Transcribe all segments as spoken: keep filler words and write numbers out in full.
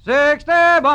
Sixty.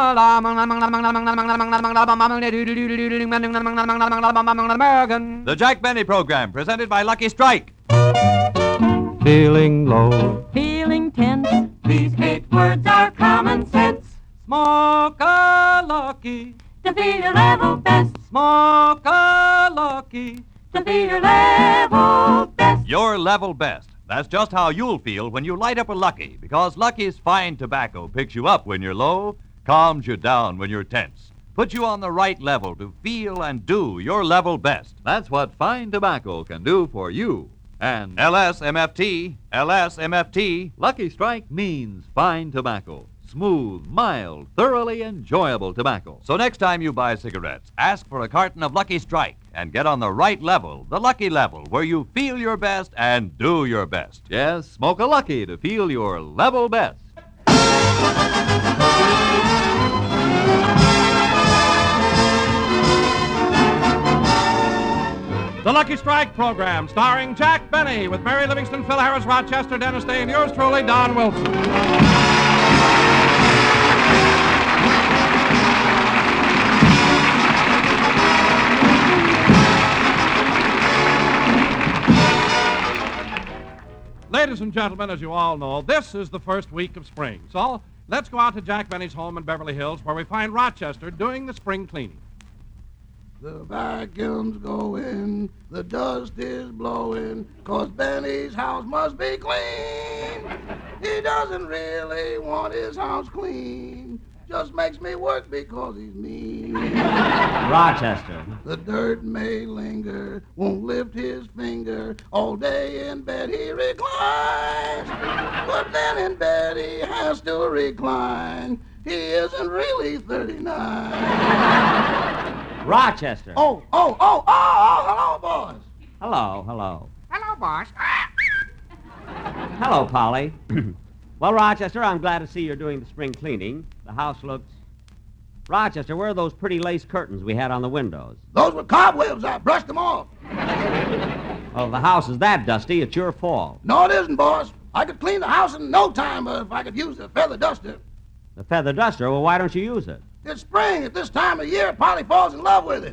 American. The Jack Benny Program, presented by Lucky Strike. Feeling low. Feeling tense. These eight words are common sense. Smoke a Lucky. To feel your level best. Smoke a Lucky. To feel your level best. Your level best. That's just how you'll feel when you light up a Lucky, because Lucky's fine tobacco picks you up when you're low, calms you down when you're tense, puts you on the right level to feel and do your level best. That's what fine tobacco can do for you. And L S M F T, L S M F T. Lucky Strike means fine tobacco. Smooth, mild, thoroughly enjoyable tobacco. So next time you buy cigarettes, ask for a carton of Lucky Strike and get on the right level, the Lucky level, where you feel your best and do your best. Yes, smoke a Lucky to feel your level best. The Lucky Strike program, starring Jack Benny, with Mary Livingston, Phil Harris, Rochester, Dennis Day, and yours truly, Don Wilson. Ladies and gentlemen, as you all know, this is the first week of spring. So let's go out to Jack Benny's home in Beverly Hills, where we find Rochester doing the spring cleaning. The vacuum's going, the dust is blowing, 'cause Benny's house must be clean. He doesn't really want his house clean, just makes me work because he's mean. Rochester. The dirt may linger, won't lift his finger, all day in bed he reclines. But then in bed he has to recline, he isn't really thirty-nine. Rochester. Oh, oh, oh, oh, oh, hello, boys. Hello, hello. Hello, boss. Hello, Polly. Well, Rochester, I'm glad to see you're doing the spring cleaning. The house looks... Rochester, where are those pretty lace curtains we had on the windows? Those were cobwebs. I brushed them off. Oh, the house is that dusty. It's your fault. No, it isn't, boss. I could clean the house in no time uh, if I could use the feather duster. The feather duster? Well, why don't you use it? It's spring. At this time of year, Polly falls in love with it.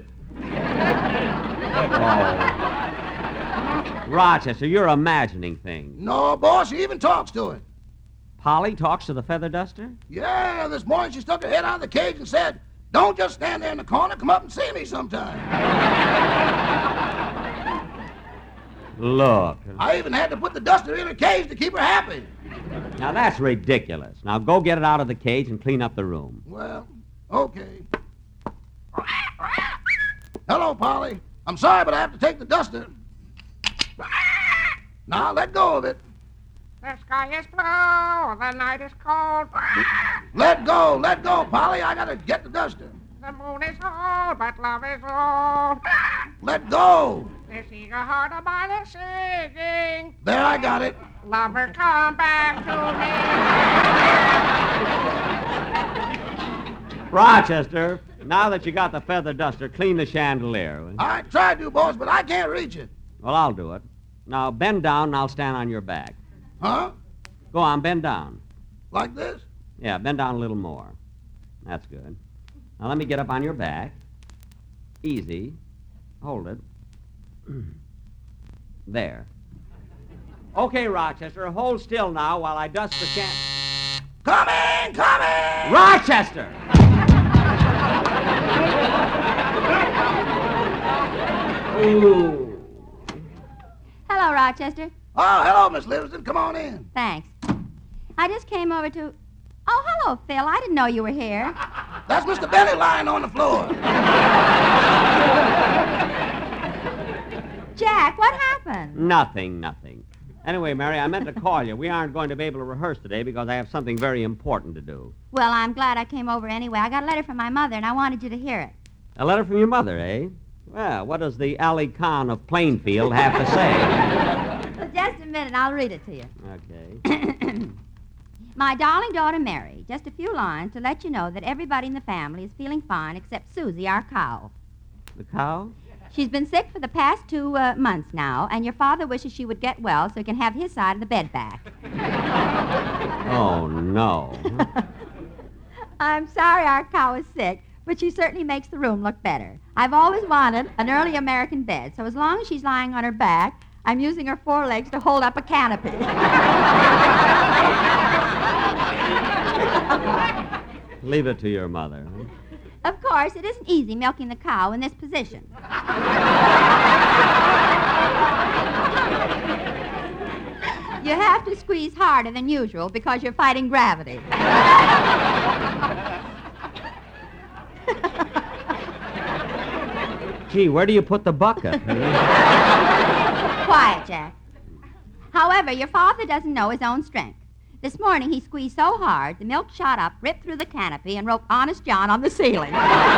Oh. Rochester, you're imagining things. No, boss, she even talks to it. Polly talks to the feather duster? Yeah, this morning she stuck her head out of the cage and said, "Don't just stand there in the corner, come up and see me sometime." Look. I even had to put the duster in her cage to keep her happy. Now, that's ridiculous. Now, go get it out of the cage and clean up the room. Well, okay. Hello, Polly. I'm sorry, but I have to take the duster. Now, let go of it. The sky is blue, the night is cold. Let go, let go, Polly. I gotta get the duster. The moon is old, but love is old. Let go. This eager heart of mine is singing. There, I got it. Lover, come back to me. Rochester, now that you got the feather duster, clean the chandelier. I tried to, boss, but I can't reach it. Well, I'll do it. Now, bend down and I'll stand on your back. Huh? Go on, bend down. Like this? Yeah, bend down a little more. That's good. Now, let me get up on your back. Easy. Hold it. There. Okay, Rochester, hold still now while I dust the can... Coming, coming! Rochester! Ooh. Hello, Rochester. Oh, hello, Miss Livingston. Come on in. Thanks. I just came over to... Oh, hello, Phil. I didn't know you were here. That's Mister Benny lying on the floor. Jack, what happened? Nothing, nothing. Anyway, Mary, I meant to call you. We aren't going to be able to rehearse today because I have something very important to do. Well, I'm glad I came over anyway. I got a letter from my mother, and I wanted you to hear it. A letter from your mother, eh? Well, what does the Ali Khan of Plainfield have to say? Well, just a minute. I'll read it to you. Okay. My darling daughter, Mary, just a few lines to let you know that everybody in the family is feeling fine except Susie, our cow. The cow? She's been sick for the past two uh, months now, and your father wishes she would get well so he can have his side of the bed back. Oh, no. I'm sorry our cow is sick, but she certainly makes the room look better. I've always wanted an early American bed, so as long as she's lying on her back, I'm using her forelegs to hold up a canopy. Leave it to your mother. Huh? Of course, it isn't easy milking the cow in this position. You have to squeeze harder than usual because you're fighting gravity. Gee, where do you put the bucket? Quiet, Jack. However, your father doesn't know his own strength. This morning he squeezed so hard, the milk shot up, ripped through the canopy, and roped Honest John on the ceiling.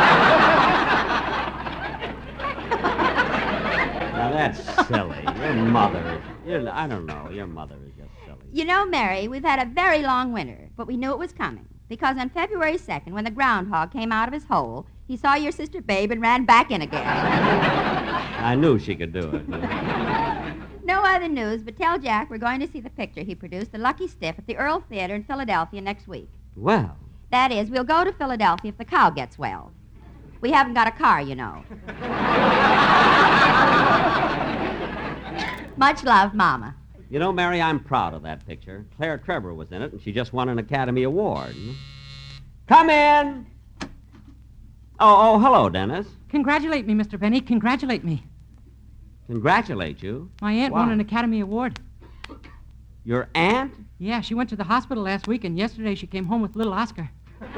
Now, that's silly. Your mother. You're, I don't know. Your mother is just silly. You know, Mary, we've had a very long winter, but we knew it was coming. Because on February second, when the groundhog came out of his hole, he saw your sister Babe and ran back in again. I knew she could do it. No other news, but tell Jack we're going to see the picture he produced, The Lucky Stiff, at the Earl Theater in Philadelphia next week. Well. That is, we'll go to Philadelphia if the cow gets well. We haven't got a car, you know. Much love, Mama. You know, Mary, I'm proud of that picture. Claire Trevor was in it, and she just won an Academy Award. Come in! Oh, oh, hello, Dennis. Congratulate me, Mister Benny. Congratulate me. Congratulate you? My aunt Why? won an Academy Award. Your aunt? Yeah, she went to the hospital last week, and yesterday she came home with little Oscar.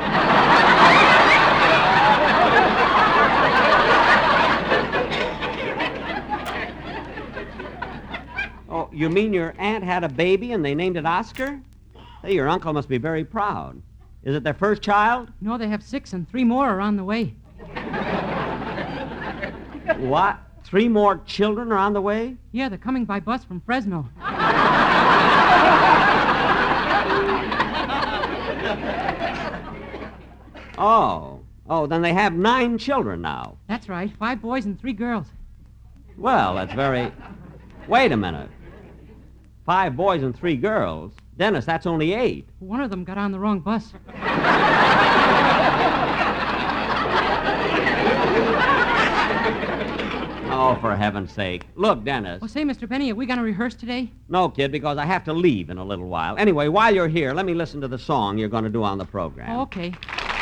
Oh, you mean your aunt had a baby and they named it Oscar? Hey, your uncle must be very proud. Is it their first child? No, they have six, and three more are on the way. What? Three more children are on the way? Yeah, they're coming by bus from Fresno. Oh. Oh, then they have nine children now. That's right, five boys and three girls. Well, that's very... Wait a minute. Five boys and three girls? Dennis, that's only eight. One of them got on the wrong bus. Oh, for heaven's sake. Look, Dennis. Oh, say, Mister Benny, are we going to rehearse today? No, kid, because I have to leave in a little while. Anyway, while you're here, let me listen to the song you're going to do on the program. Oh, okay.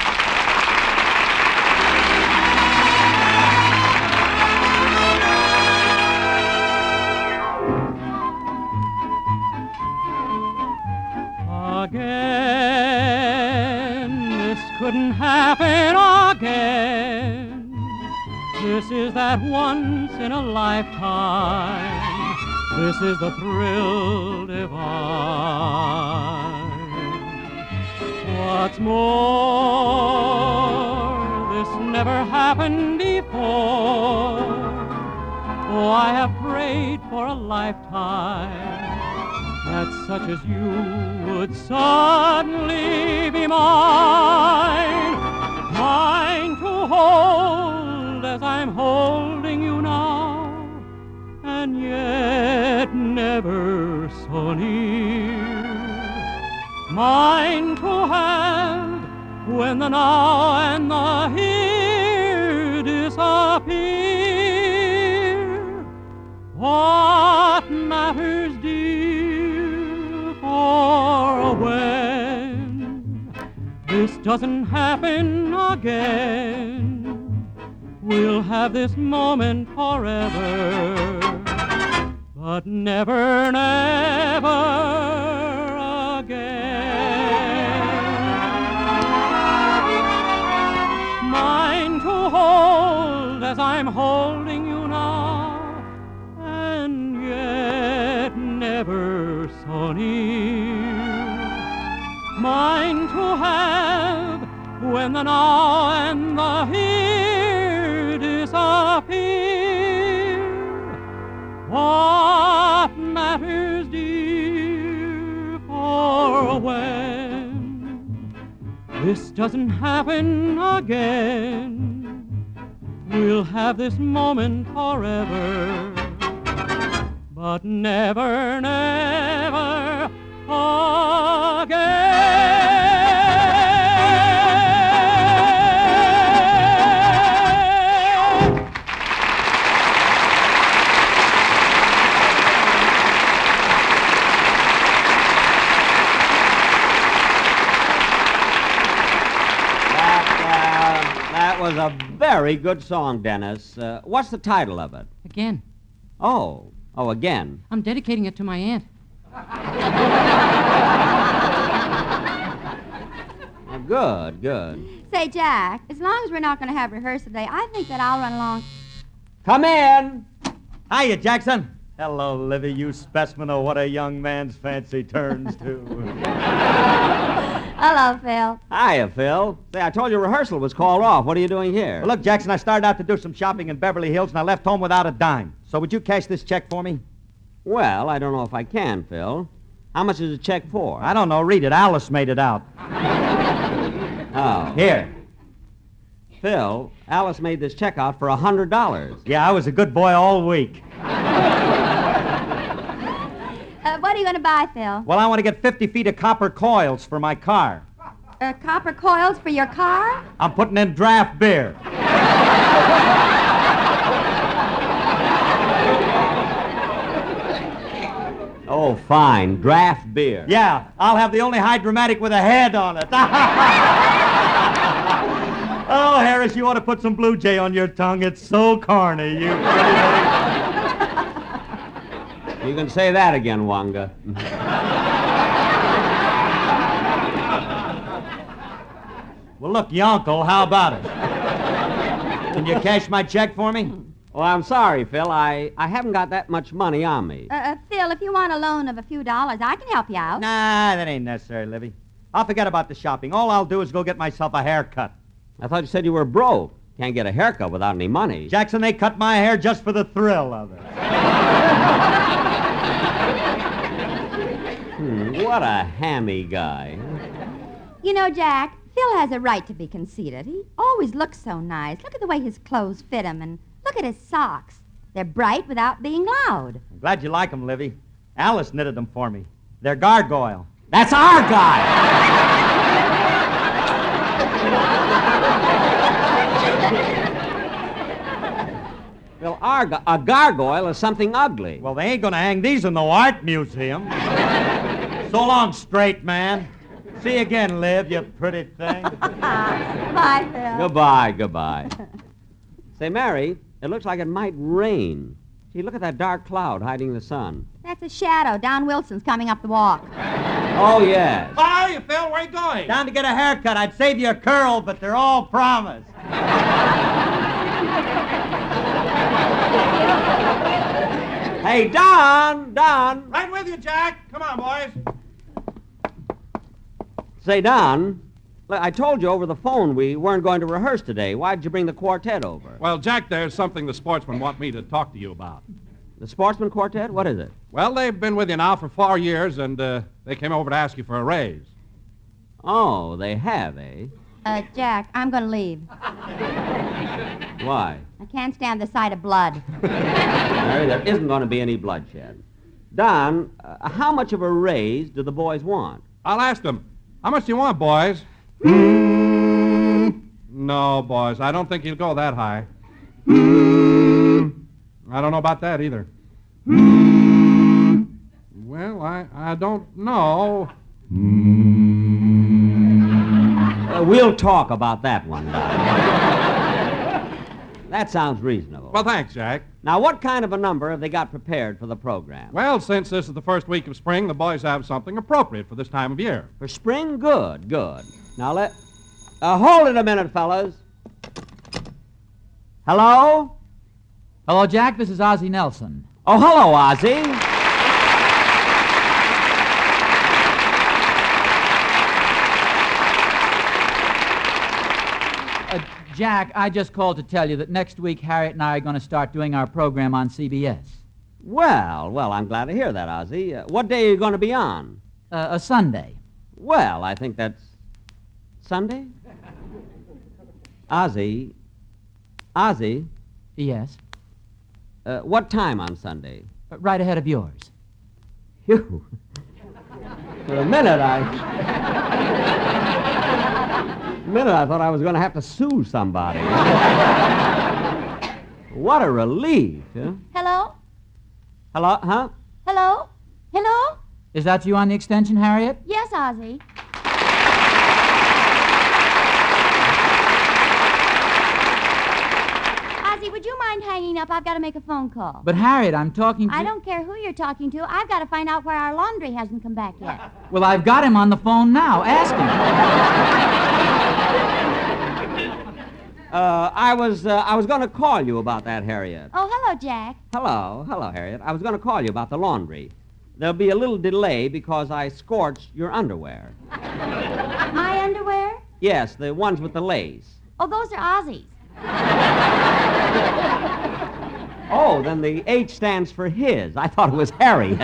Again, this couldn't happen again. This is that once in a lifetime. This is the thrill divine. What's more, this never happened before. Oh, I have prayed for a lifetime that such as you would suddenly be mine. Mine to hold as I'm holding you now, and yet never so near. Mine to have when the now and the here disappear. What matters, dear, for when this doesn't happen again, we'll have this moment forever, but never, never again. Mine to hold as I'm holding you now, and yet never so near. Mine to have when the now and the here disappear. What matters, dear, for when this doesn't happen again, we'll have this moment forever, but never, never again. That was a very good song, Dennis. Uh, what's the title of it? Again. Oh. Oh, again. I'm dedicating it to my aunt. Oh, good, good. Say, Jack, as long as we're not going to have rehearsal today, I think that I'll run along. Come in. Hiya, Jackson. Hello, Livy, you specimen of what a young man's fancy turns to. Hello, Phil. Hiya, Phil. Say, I told you rehearsal was called off. What are you doing here? Well, look, Jackson, I started out to do some shopping in Beverly Hills, and I left home without a dime. So would you cash this check for me? Well, I don't know if I can, Phil. How much is the check for? I don't know. Read it. Alice made it out. Oh. Here. Phil, Alice made this check out for a hundred dollars. Yeah, I was a good boy all week. Uh, what are you going to buy, Phil? Well, I want to get fifty feet of copper coils for my car. Uh, copper coils for your car? I'm putting in draft beer. Oh, fine. Draft beer. Yeah, I'll have the only hydromatic with a head on it. Oh, Harris, you ought to put some Blue Jay on your tongue. It's so corny, you pretty. You can say that again, Wanga. Well, look, Yonkel, how about it? Can you cash my check for me? Well, I'm sorry, Phil. I, I haven't got that much money on me. Uh, uh, Phil, if you want a loan of a few dollars, I can help you out. Nah, that ain't necessary, Livy. I'll forget about the shopping. All I'll do is go get myself a haircut. I thought you said you were broke. Can't get a haircut without any money. Jackson, they cut my hair just for the thrill of it. Hmm, what a hammy guy. You know, Jack, Phil has a right to be conceited. He always looks so nice. Look at the way his clothes fit him, and look at his socks. They're bright without being loud. I'm glad you like them, Livy. Alice knitted them for me. They're gargoyle. That's our guy! Well, arg- a gargoyle is something ugly. Well, they ain't gonna hang these in no art museum. So long, straight man. See you again, Liv, you pretty thing. Bye, Phil. Goodbye, goodbye. Say, Mary, it looks like it might rain. See, look at that dark cloud hiding the sun. That's a shadow. Don Wilson's coming up the walk. Oh, yes. Hi, Phil. Where you going? Down to get a haircut. I'd save you a curl, but they're all promised. Hey, Don, Don. Right with you, Jack. Come on, boys. Say, Don, look, I told you over the phone we weren't going to rehearse today. Why'd you bring the quartet over? Well, Jack, there's something the sportsmen want me to talk to you about. The Sportsman Quartet? What is it? Well, they've been with you now for four years, and uh, they came over to ask you for a raise. Oh, they have, eh? Uh, Jack, I'm going to leave. Why? I can't stand the sight of blood. Mary, there isn't going to be any bloodshed. Don, uh, how much of a raise do the boys want? I'll ask them. How much do you want, boys? No, boys, I don't think he'll go that high. I don't know about that either. Well, I, I don't know. Uh, we'll talk about that one, Don. That sounds reasonable. Well, thanks, Jack. Now, what kind of a number have they got prepared for the program? Well, since this is the first week of spring, the boys have something appropriate for this time of year. For spring? Good, good. Now, let... Uh, hold it a minute, fellas. Hello? Hello, Jack. This is Ozzie Nelson. Oh, hello, Ozzie. Uh, Jack, I just called to tell you that next week Harriet and I are going to start doing our program on C B S. Well, well, I'm glad to hear that, Ozzie. Uh, what day are you going to be on? Uh, a Sunday. Well, I think that's Sunday? Ozzie. Ozzie. Yes? Uh, what time on Sunday? Uh, right ahead of yours. Phew. For a minute, I... a minute, I thought I was going to have to sue somebody. What a relief, huh? Hello? Hello, huh? Hello? Hello? Is that you on the extension, Harriet? Yes, Ozzie. I've got to make a phone call. But, Harriet, I'm talking to... I don't care who you're talking to. I've got to find out why our laundry hasn't come back yet. Well, I've got him on the phone now. Ask him. Uh, I was uh, I was going to call you about that, Harriet. Oh, hello, Jack. Hello. Hello, Harriet. I was going to call you about the laundry. There'll be a little delay because I scorched your underwear. My underwear? Yes, the ones with the lace. Oh, those are Ozzy's. Oh, then the H stands for his. I thought it was Harriet.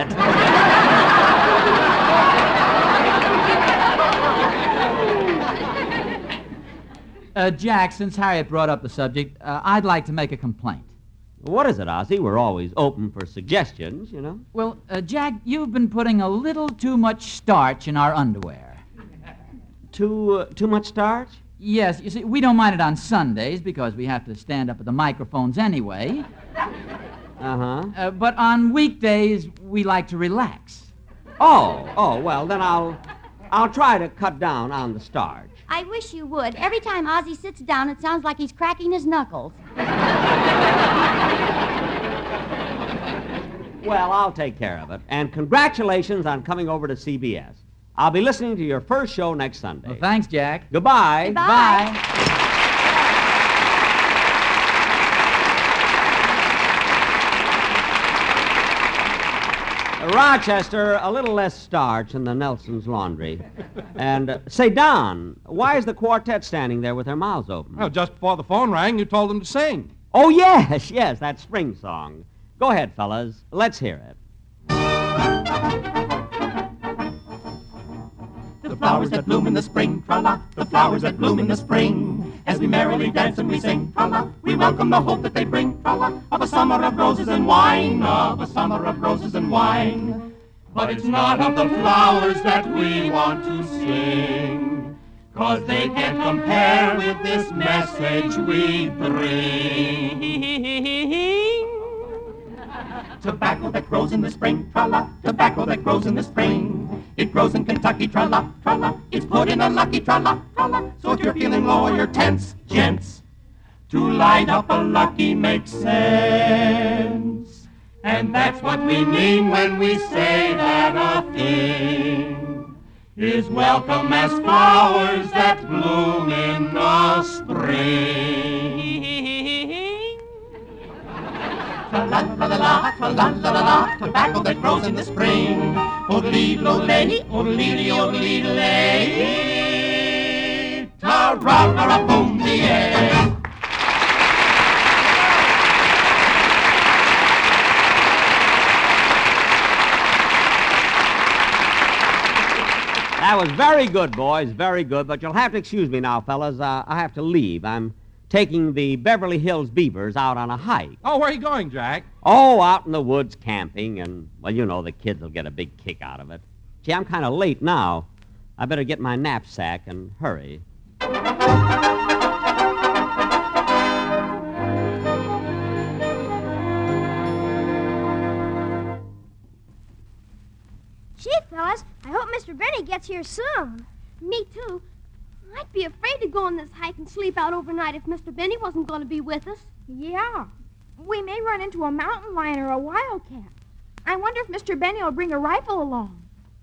Uh, Jack, since Harriet brought up the subject, uh, I'd like to make a complaint. What is it, Ozzy? We're always open for suggestions, you know. Well, uh, Jack, you've been putting a little too much starch in our underwear. Too, uh, too much starch? Yes, you see, we don't mind it on Sundays because we have to stand up at the microphones anyway. Uh-huh. Uh, but on weekdays, we like to relax. Oh, oh, well, then I'll, I'll try to cut down on the starch. I wish you would. Every time Ozzy sits down, it sounds like he's cracking his knuckles. Well, I'll take care of it. And congratulations on coming over to C B S. I'll be listening to your first show next Sunday. Well, thanks, Jack. Goodbye. Goodbye. Bye. Rochester, a little less starch in the Nelson's laundry. And uh, say, Don, why is the quartet standing there with their mouths open? Well, just before the phone rang, you told them to sing. Oh, yes, yes, that spring song. Go ahead, fellas. Let's hear it. The flowers that bloom in the spring, tra-la, the flowers that bloom in the spring. As we merrily dance and we sing, tra-la, we welcome the hope that they bring, tra-la, of a summer of roses and wine, of a summer of roses and wine. But it's not of the flowers that we want to sing, 'cause they can't compare with this message we bring. Tobacco that grows in the spring, tra-la, tobacco that grows in the spring. It grows in Kentucky, tra-la, tra-la, it's put in a lucky, tra-la, tra-la. So if you're feeling low or you're tense, gents, to light up a lucky makes sense. And that's what we mean when we say that a thing is welcome as flowers that bloom in the spring. Tra-la-la-la-la, tra-la-la-la-la, tobacco that grows in the spring. Oodle-dee-lo-lay, oodle-dee-dee-oodle-dee-lay. Ta-ra-ra-ra-boom, the air. That was very good, boys, very good. But you'll have to excuse me now, fellas. Uh, I have to leave. I'm taking the Beverly Hills Beavers out on a hike. Oh, where are you going, Jack? Oh, out in the woods camping, and, well, you know, the kids will get a big kick out of it. Gee, I'm kind of late now. I better get my knapsack and hurry. Gee, fellas, I hope Mister Benny gets here soon. Me too. I'd be afraid to go on this hike and sleep out overnight if Mister Benny wasn't going to be with us. Yeah. We may run into a mountain lion or a wildcat. I wonder if Mister Benny will bring a rifle along.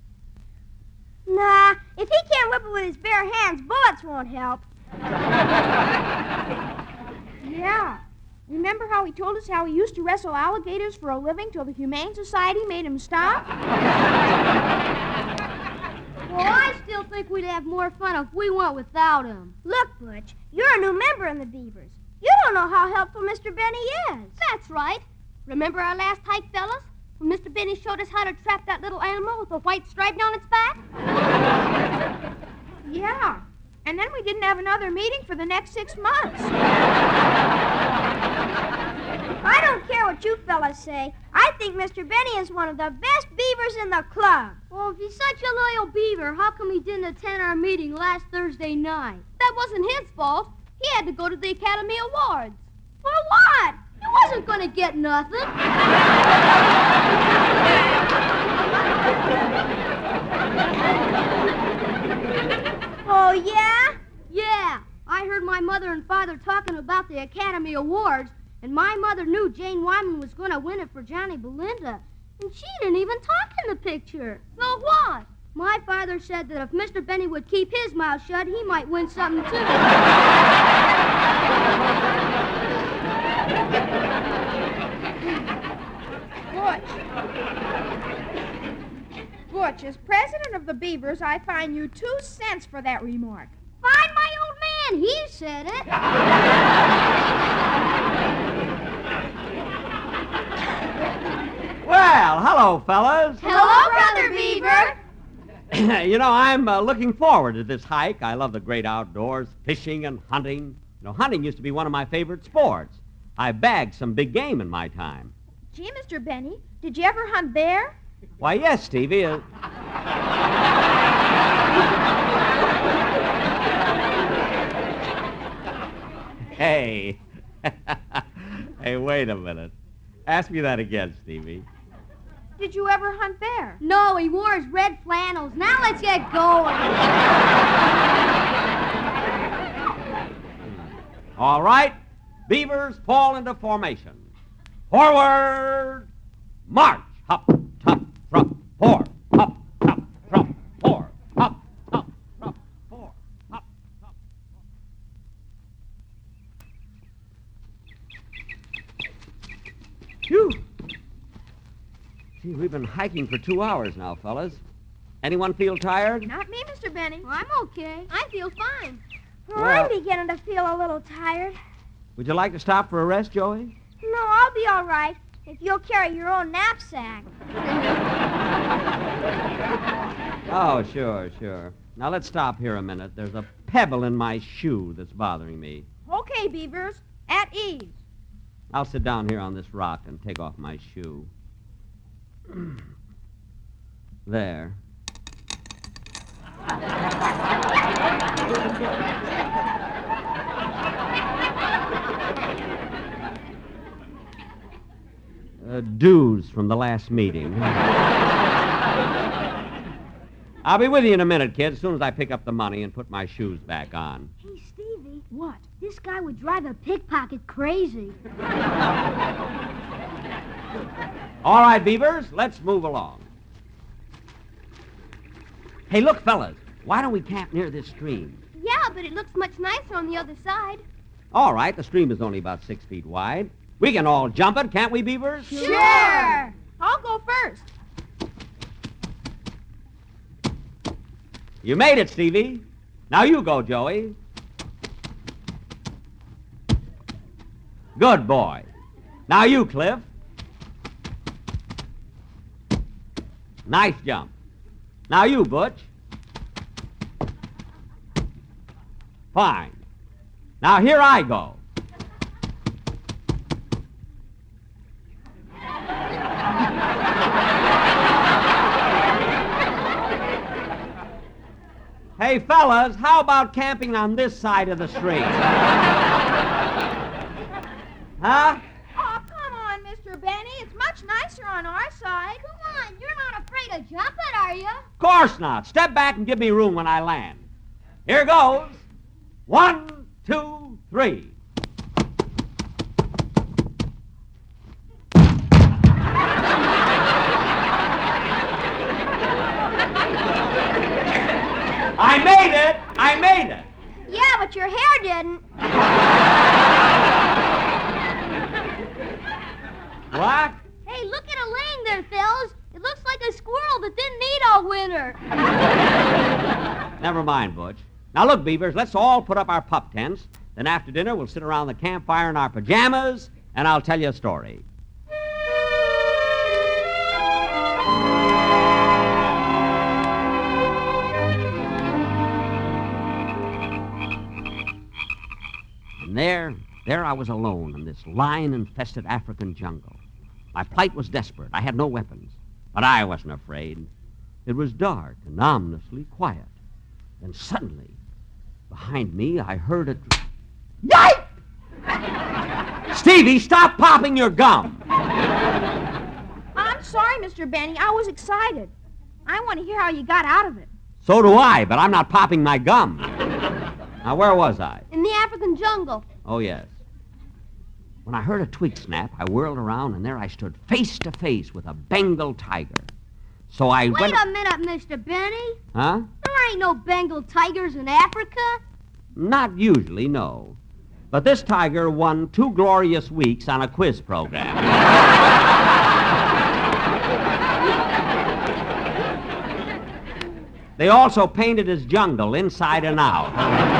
Nah, if he can't whip it with his bare hands, bullets won't help. Yeah. Remember how he told us how he used to wrestle alligators for a living till the Humane Society made him stop? Well, I still think we'd have more fun if we went without him. Look, Butch, you're a new member in the Beavers. You don't know how helpful Mister Benny is. That's right. Remember our last hike, fellas? When Mister Benny showed us how to trap that little animal with a white stripe down its back? Yeah. And then we didn't have another meeting for the next six months. I don't care what you fellas say. I think Mister Benny is one of the best beavers in the club. Well, if he's such a loyal beaver, how come he didn't attend our meeting last Thursday night? That wasn't his fault. He had to go to the Academy Awards. For what? He wasn't going to get nothing. Oh, yeah? Yeah. I heard my mother and father talking about the Academy Awards, And my mother knew Jane Wyman was going to win it for Johnny Belinda. And she didn't even talk in the picture. So what? My father said that if Mister Benny would keep his mouth shut, he might win something, too. Butch. Butch, as president of the Beavers, I fine you two cents for that remark. Fine my old man. He said it. Well, hello, fellas. Hello, Brother Beaver. You know, I'm uh, looking forward to this hike. I love the great outdoors, fishing and hunting. You know, hunting used to be one of my favorite sports. I bagged some big game in my time. Gee, Mister Benny, did you ever hunt bear? Why, yes, Stevie. Uh... hey. Hey, wait a minute. Ask me that again, Stevie. Did you ever hunt bear? No, he wore his red flannels. Now let's get going. All right. Beavers fall into formation. Forward. March. Hop, top, drop, four. Hop, top, drop, four. Hop, top, drop, four. Hop, top, drop. Phew. Gee, we've been hiking for two hours now, fellas. Anyone feel tired? Not me, Mister Benny. Well, I'm okay. I feel fine. Well, Well- I'm beginning to feel a little tired. Would you like to stop for a rest, Joey? No, I'll be all right if you'll carry your own knapsack. Oh, sure, sure. Now let's stop here a minute. There's a pebble in my shoe that's bothering me. Okay, Beavers, at ease. I'll sit down here on this rock and take off my shoe. There. Uh, dues from the last meeting. I'll be with you in a minute, kid, as soon as I pick up the money and put my shoes back on. Hey, Stevie. What? This guy would drive a pickpocket crazy. All right, Beavers, let's move along. Hey, look, fellas, why don't we camp near this stream? Yeah, but it looks much nicer on the other side. All right, the stream is only about six feet wide. We can all jump it, can't we, Beavers? Sure. I'll go first. You made it, Stevie. Now you go, Joey. Good boy. Now you, Cliff. Nice jump. Now you, Butch. Fine. Now here I go. Hey, fellas, how about camping on this side of the street? Huh? Oh, come on, Mister Benny. It's much nicer on our side. Come on, you're not afraid to jump it, are you? Of course not. Step back and give me room when I land. Here goes. One, two, three. I made it! I made it! Yeah, but your hair didn't. What? Hey, look at a laying there, Phils. It looks like a squirrel that didn't eat all winter. Never mind, Butch. Now look, Beavers, let's all put up our pup tents. Then after dinner, we'll sit around the campfire in our pajamas, and I'll tell you a story. And there, there I was alone in this lion-infested African jungle. My plight was desperate. I had no weapons. But I wasn't afraid. It was dark and ominously quiet. Then suddenly, behind me, I heard a... Yipe! Stevie, stop popping your gum! I'm sorry, Mister Benny. I was excited. I want to hear how you got out of it. So do I, but I'm not popping my gum. Now, where was I? In the African jungle. Oh, yes. When I heard a twig snap, I whirled around, and there I stood face to face with a Bengal tiger. So I Wait went... a minute, Mister Benny. Huh? There ain't no Bengal tigers in Africa. Not usually, no. But this tiger won two glorious weeks on a quiz program. They also painted his jungle inside and out.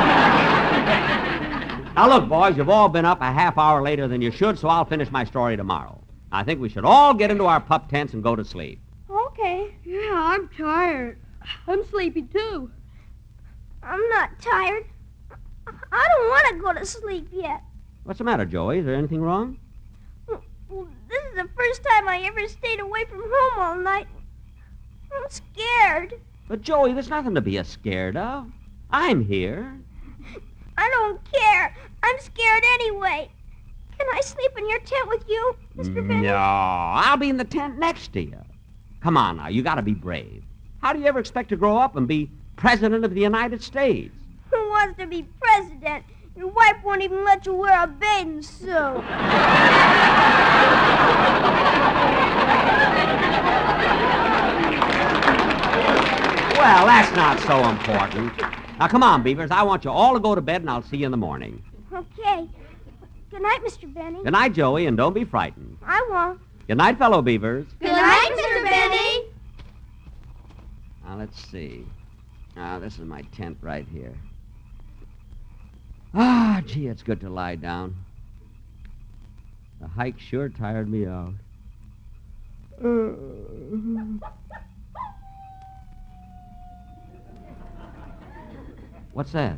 Now, look, boys, you've all been up a half hour later than you should, so I'll finish my story tomorrow. I think we should all get into our pup tents and go to sleep. Okay. Yeah, I'm tired. I'm sleepy, too. I'm not tired. I don't want to go to sleep yet. What's the matter, Joey? Is there anything wrong? Well, this is the first time I ever stayed away from home all night. I'm scared. But, Joey, there's nothing to be scared of. I'm here. I don't care. I'm scared anyway. Can I sleep in your tent with you, Mister Benny? No, I'll be in the tent next to you. Come on now, you gotta be brave. How do you ever expect to grow up and be President of the United States? Who wants to be president? Your wife won't even let you wear a bathing suit. Well, that's not so important. Now, come on, Beavers. I want you all to go to bed, and I'll see you in the morning. Okay. Good night, Mister Benny. Good night, Joey, and don't be frightened. I won't. Good night, fellow Beavers. Good night, Mister Benny. Now, let's see. Now, this is my tent right here. Ah, gee, it's good to lie down. The hike sure tired me out. Uh... What's that?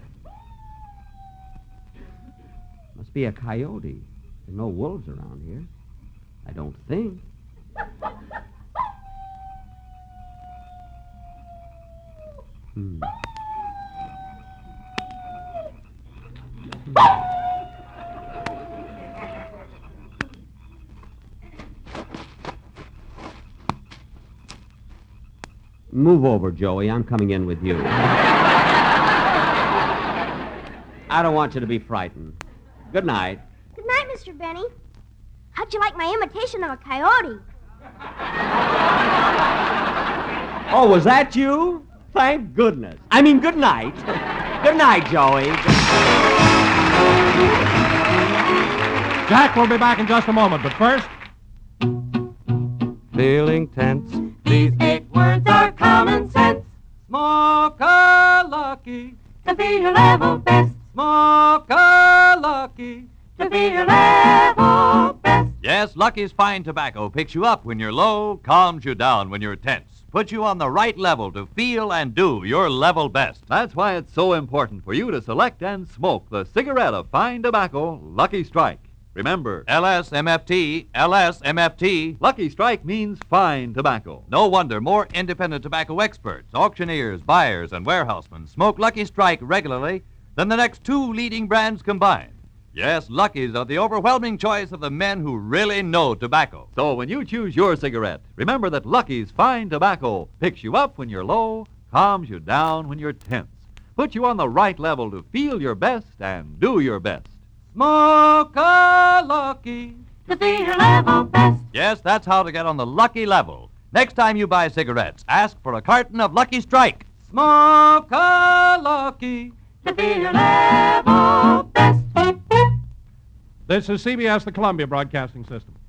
Must be a coyote. There's no wolves around here. I don't think. Hmm. Move over, Joey. I'm coming in with you. I don't want you to be frightened. Good night. Good night, Mister Benny. How'd you like my imitation of a coyote? Oh, was that you? Thank goodness. I mean, good night. Good night, Joey. Jack will be back in just a moment, but first... Feeling tense. These eight words are common sense. Smoke a lucky. To be your level best. Smoke a lucky. To be your level best. Yes, Lucky's fine tobacco picks you up when you're low, calms you down when you're tense, puts you on the right level to feel and do your level best. That's why it's so important for you to select and smoke the cigarette of fine tobacco, Lucky Strike. Remember, L S M F T, L S M F T. Lucky Strike means fine tobacco. No wonder more independent tobacco experts, auctioneers, buyers, and warehousemen smoke Lucky Strike regularly than the next two leading brands combined. Yes, Lucky's are the overwhelming choice of the men who really know tobacco. So when you choose your cigarette, remember that Lucky's fine tobacco picks you up when you're low, calms you down when you're tense, puts you on the right level to feel your best and do your best. Smoke a lucky. To be your level best. Yes, that's how to get on the Lucky level. Next time you buy cigarettes, ask for a carton of Lucky Strike. Smoke a lucky. To be your level best. This is C B S, the Columbia Broadcasting System.